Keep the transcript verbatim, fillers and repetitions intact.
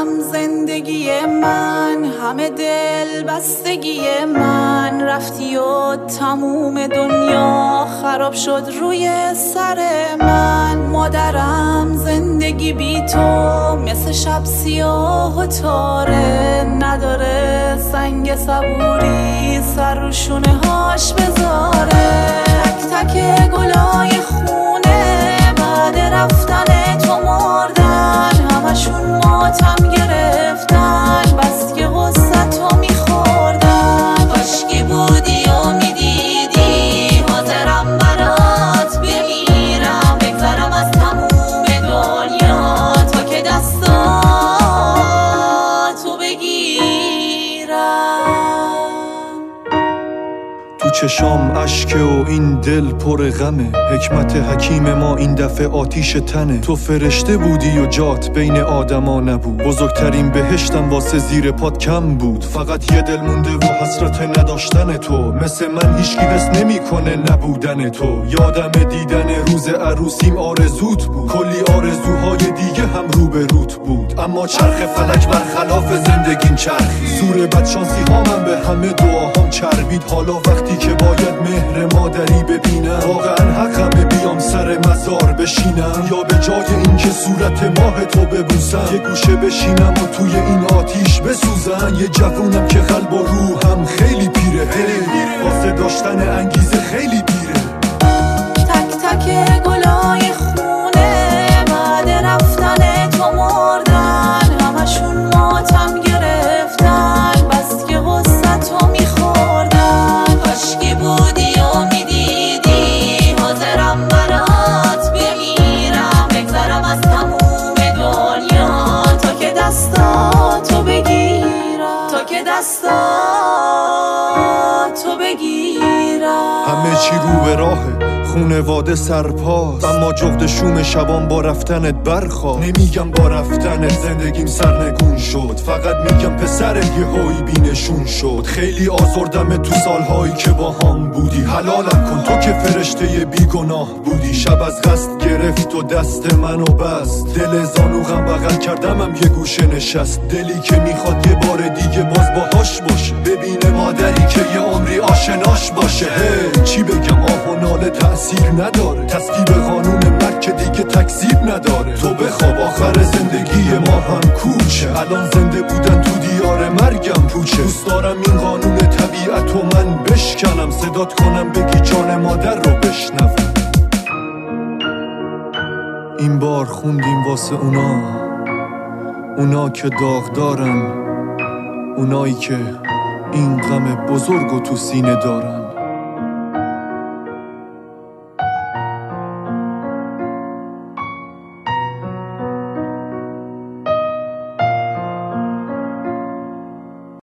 زندگی من، همه دل بستگی من. رفتی و تموم دنیا خراب شد روی سر من. مادرم زندگی بی تو مثل شب سیاه و تاره، نداره سنگ صبوری سر رو شونه هاش بذاره. تک تک گلای خونه بعد رفتن تو مردن، همشون ماتم گرفتن، بس که غصه تو میخوردن. کاشکی بودی و میدیدی حاضرم برات بمیرم، بگذرم از تموم دنیا تا که دستاتو بگیرم. تو چشام اشکه و این دل پر غمه، حکمت حکیم ما این دفعه آتیش تنه. تو فرشته بودی و جات بین آدما نبود، بزرگترین بهشتم واسه زیر پات کم بود. فقط یه دل مونده و حسرت نداشتن تو، مثل من هیچکی حس نمیکنه نبودن تو. یادم دیدن روز عروسیم آرزوت بود، کلی آرزوهای دیگه هم رو به روت بود. اما چرخ فلک برخلاف زندگیم چرخی، زور بدشانسی ها من به همه دعاهام چربید. حالا وقتی که باید مهر مادری ببینم، واقعا حقمه بیام سر مزار بشینم، یا به جای اینکه صورت ماه تو ببوسم یه گوشه بشینم و توی این آتیش بسوزن. یه جوونم که قلب و روحم خیلی پیره، هی واسه داشتن انگیزه خیلی پیره. تک تک گلای خونه بعد رفتن تو مردن، همشون ماتم گرفتن، بس که غصه تو میخوردن. کاشکی بودی و میدیدی حاضرم برات بمیرم، بگذرم از تموم دنیا تا که دستاتو بگیرم، تا که دستاتو بگیرم. همه چی رو به راهه، خونواده سرپاست، اما جغد شوم شبان با رفتنت برخواست. نمیگم با رفتنت زندگیم سرنگون شد، فقط میگم پسر یه هایی بینشون شد. خیلی آزردم تو سالهایی که با هم بودی، حلالم کن تو که فرشته بیگناه بودی. شب از قصد گرفت و دست منو بست، دل زانوغم بغل کردمم یه گوشه نشست. دلی که میخواد یه بار دیگه باز باهاش باشه، ببینه مادری که یه عمری آشناش باشه. هی چی بگم، آه و ناله تأثیر نداره، تصویب قانون مرگ که دیگه تکذیب نداره. تو بخواب آخر زندگی ما هم کوچه، الان زنده بودن تو دیار مرگم پوچه. دوست دارم این قانون طبیعت و من بشکنم، صدات کنم بگی جان مادر رو بشنوم. این بار خوندیم واسه اونا، اونا که داغ دارن، اونایی که این غم بزرگو تو سینه دارن.